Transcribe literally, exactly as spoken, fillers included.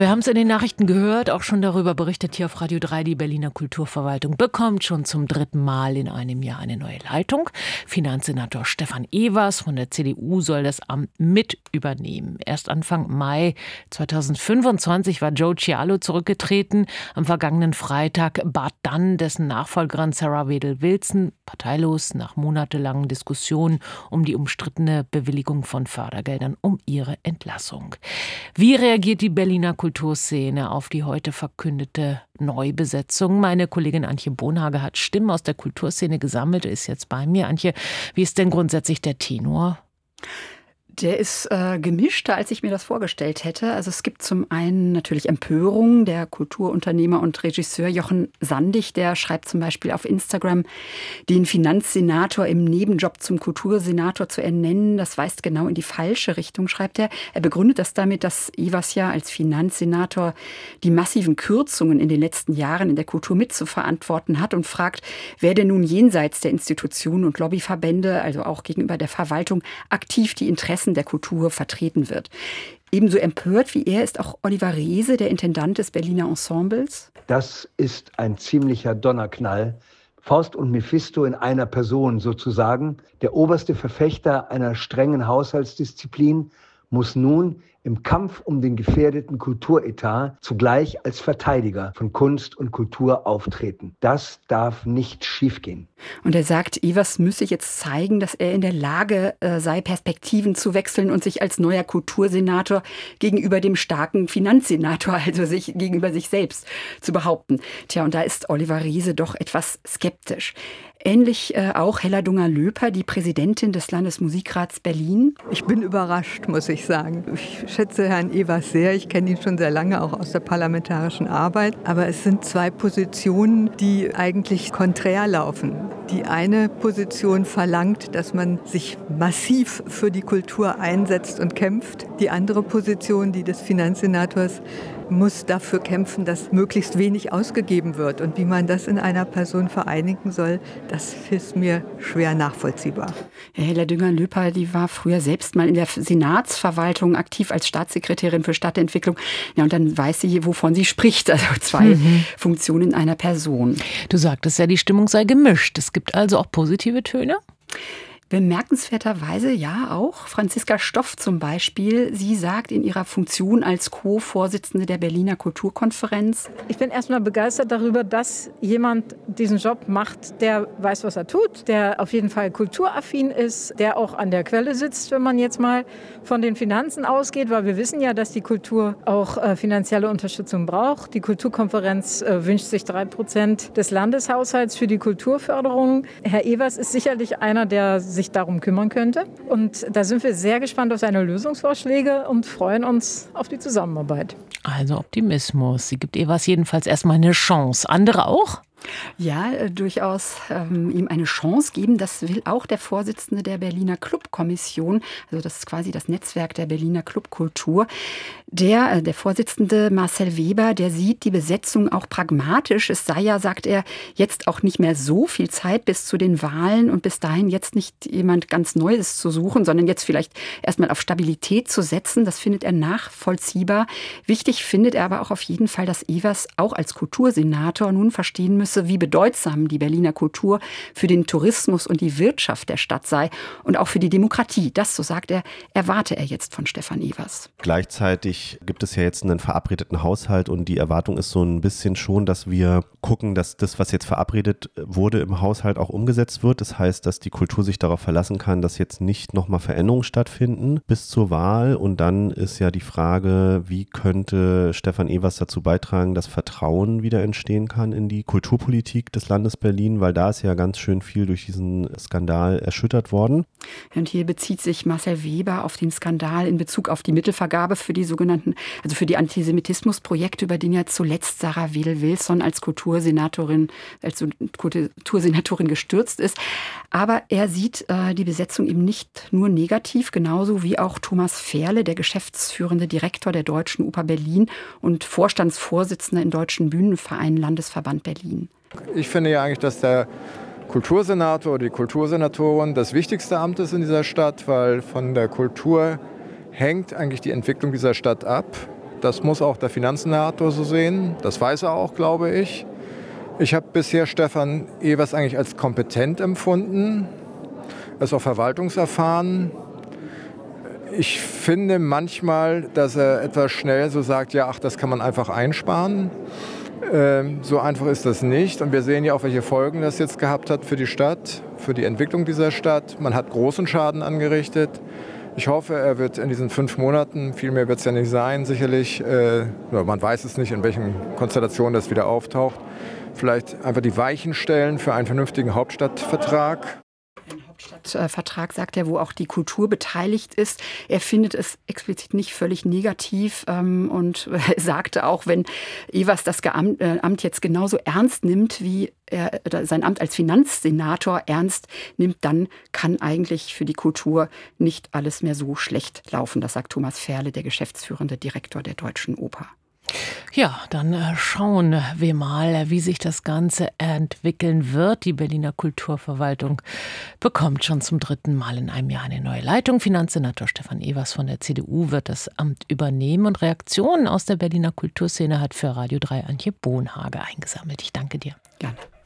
Wir haben es in den Nachrichten gehört, auch schon darüber berichtet hier auf Radio drei. Die Berliner Kulturverwaltung bekommt schon zum dritten Mal in einem Jahr eine neue Leitung. Finanzsenator Stefan Evers von der C D U soll das Amt mit übernehmen. Erst Anfang Mai zweitausendfünfundzwanzig war Joe Cialo zurückgetreten. Am vergangenen Freitag bat dann dessen Nachfolgerin Sarah Wedel-Wilson parteilos nach monatelangen Diskussionen um die umstrittene Bewilligung von Fördergeldern um ihre Entlassung. Wie reagiert die Berliner Kulturszene auf die heute verkündete Neubesetzung? Meine Kollegin Antje Bonhage hat Stimmen aus der Kulturszene gesammelt, ist jetzt bei mir. Antje, wie ist denn grundsätzlich der Tenor? Der ist äh, gemischter, als ich mir das vorgestellt hätte. Also es gibt zum einen natürlich Empörung. Der Kulturunternehmer und Regisseur Jochen Sandig, der schreibt zum Beispiel auf Instagram, den Finanzsenator im Nebenjob zum Kultursenator zu ernennen, das weist genau in die falsche Richtung, schreibt er. Er begründet das damit, dass Evers ja als Finanzsenator die massiven Kürzungen in den letzten Jahren in der Kultur mitzuverantworten hat und fragt, wer denn nun jenseits der Institutionen und Lobbyverbände, also auch gegenüber der Verwaltung, aktiv die Interessen der Kultur vertreten wird. Ebenso empört wie er ist auch Oliver Reese, der Intendant des Berliner Ensembles. Das ist ein ziemlicher Donnerknall. Faust und Mephisto in einer Person sozusagen. Der oberste Verfechter einer strengen Haushaltsdisziplin muss nun im Kampf um den gefährdeten Kulturetat zugleich als Verteidiger von Kunst und Kultur auftreten. Das darf nicht schiefgehen. Und er sagt, Evers müsse jetzt zeigen, dass er in der Lage äh, sei, Perspektiven zu wechseln und sich als neuer Kultursenator gegenüber dem starken Finanzsenator, also sich gegenüber sich selbst, zu behaupten. Tja, und da ist Oliver Riese doch etwas skeptisch. Ähnlich äh, auch Hella Dunger-Löper, die Präsidentin des Landesmusikrats Berlin. Ich bin überrascht, muss ich sagen. Ich schätze Herrn Evers sehr. Ich kenne ihn schon sehr lange, auch aus der parlamentarischen Arbeit. Aber es sind zwei Positionen, die eigentlich konträr laufen. Die eine Position verlangt, dass man sich massiv für die Kultur einsetzt und kämpft. Die andere Position, die des Finanzsenators, muss dafür kämpfen, dass möglichst wenig ausgegeben wird. Und wie man das in einer Person vereinigen soll, das ist mir schwer nachvollziehbar. Herr Hella Dünger-Löper, die war früher selbst mal in der Senatsverwaltung aktiv als Staatssekretärin für Stadtentwicklung. Ja, und dann weiß sie, wovon sie spricht. Also zwei mhm. Funktionen in einer Person. Du sagtest ja, die Stimmung sei gemischt. Es gibt also auch positive Töne? Bemerkenswerterweise ja auch. Franziska Stoff zum Beispiel. Sie sagt in ihrer Funktion als Co-Vorsitzende der Berliner Kulturkonferenz: Ich bin erstmal begeistert darüber, dass jemand diesen Job macht, der weiß, was er tut, der auf jeden Fall kulturaffin ist, der auch an der Quelle sitzt, wenn man jetzt mal von den Finanzen ausgeht, weil wir wissen ja, dass die Kultur auch äh, finanzielle Unterstützung braucht. Die Kulturkonferenz äh, wünscht sich drei Prozent des Landeshaushalts für die Kulturförderung. Herr Evers ist sicherlich einer, der sich darum kümmern könnte. Und da sind wir sehr gespannt auf seine Lösungsvorschläge und freuen uns auf die Zusammenarbeit. Also Optimismus. Sie gibt Evers jedenfalls erstmal eine Chance. Andere auch? Ja, äh, durchaus ähm, ihm eine Chance geben. Das will auch der Vorsitzende der Berliner Clubkommission. Also das ist quasi das Netzwerk der Berliner Clubkultur. Der, äh, der Vorsitzende Marcel Weber, der sieht die Besetzung auch pragmatisch. Es sei ja, sagt er, jetzt auch nicht mehr so viel Zeit bis zu den Wahlen und bis dahin jetzt nicht jemand ganz Neues zu suchen, sondern jetzt vielleicht erstmal auf Stabilität zu setzen. Das findet er nachvollziehbar. Wichtig findet er aber auch auf jeden Fall, dass Evers auch als Kultursenator nun verstehen müsse, wie bedeutsam die Berliner Kultur für den Tourismus und die Wirtschaft der Stadt sei und auch für die Demokratie. Das, so sagt er, erwarte er jetzt von Stefan Evers. Gleichzeitig gibt es ja jetzt einen verabredeten Haushalt und die Erwartung ist so ein bisschen schon, dass wir gucken, dass das, was jetzt verabredet wurde im Haushalt, auch umgesetzt wird. Das heißt, dass die Kultur sich darauf verlassen kann, dass jetzt nicht nochmal Veränderungen stattfinden bis zur Wahl. Und dann ist ja die Frage, wie könnte Stefan Evers dazu beitragen, dass Vertrauen wieder entstehen kann in die Kulturpolitik des Landes Berlin, weil da ist ja ganz schön viel durch diesen Skandal erschüttert worden. Und hier bezieht sich Marcel Weber auf den Skandal in Bezug auf die Mittelvergabe für die sogenannten, also für die Antisemitismusprojekte, über den ja zuletzt Sarah Wedel-Wilson als Kultursenatorin, als Kultursenatorin gestürzt ist. Aber er sieht äh, die Besetzung eben nicht nur negativ, genauso wie auch Thomas Fehrle, der geschäftsführende Direktor der Deutschen Oper Berlin und Vorstandsvorsitzender im Deutschen Bühnenverein Landesverband Berlin. Ich finde ja eigentlich, dass der Kultursenator oder die Kultursenatorin das wichtigste Amt ist in dieser Stadt, weil von der Kultur hängt eigentlich die Entwicklung dieser Stadt ab. Das muss auch der Finanzsenator so sehen. Das weiß er auch, glaube ich. Ich habe bisher Stefan Evers eigentlich als kompetent empfunden. Er ist auch verwaltungserfahren. Ich finde manchmal, dass er etwas schnell so sagt, ja, ach, das kann man einfach einsparen. Ähm, so einfach ist das nicht. Und wir sehen ja auch, welche Folgen das jetzt gehabt hat für die Stadt, für die Entwicklung dieser Stadt. Man hat großen Schaden angerichtet. Ich hoffe, er wird in diesen fünf Monaten, viel mehr wird es ja nicht sein, sicherlich, äh, man weiß es nicht, in welchen Konstellationen das wieder auftaucht, vielleicht einfach die Weichen stellen für einen vernünftigen Hauptstadtvertrag. Ein Hauptstadtvertrag, sagt er, wo auch die Kultur beteiligt ist. Er findet es explizit nicht völlig negativ ähm, und er sagte auch, wenn Evers das Amt, äh, Amt jetzt genauso ernst nimmt, wie er sein Amt als Finanzsenator ernst nimmt, dann kann eigentlich für die Kultur nicht alles mehr so schlecht laufen. Das sagt Thomas Ferle, der geschäftsführende Direktor der Deutschen Oper. Ja, dann schauen wir mal, wie sich das Ganze entwickeln wird. Die Berliner Kulturverwaltung bekommt schon zum dritten Mal in einem Jahr eine neue Leitung. Finanzsenator Stefan Evers von der C D U wird das Amt übernehmen. Und Reaktionen aus der Berliner Kulturszene hat für Radio drei Antje Bohnhage eingesammelt. Ich danke dir. Gerne.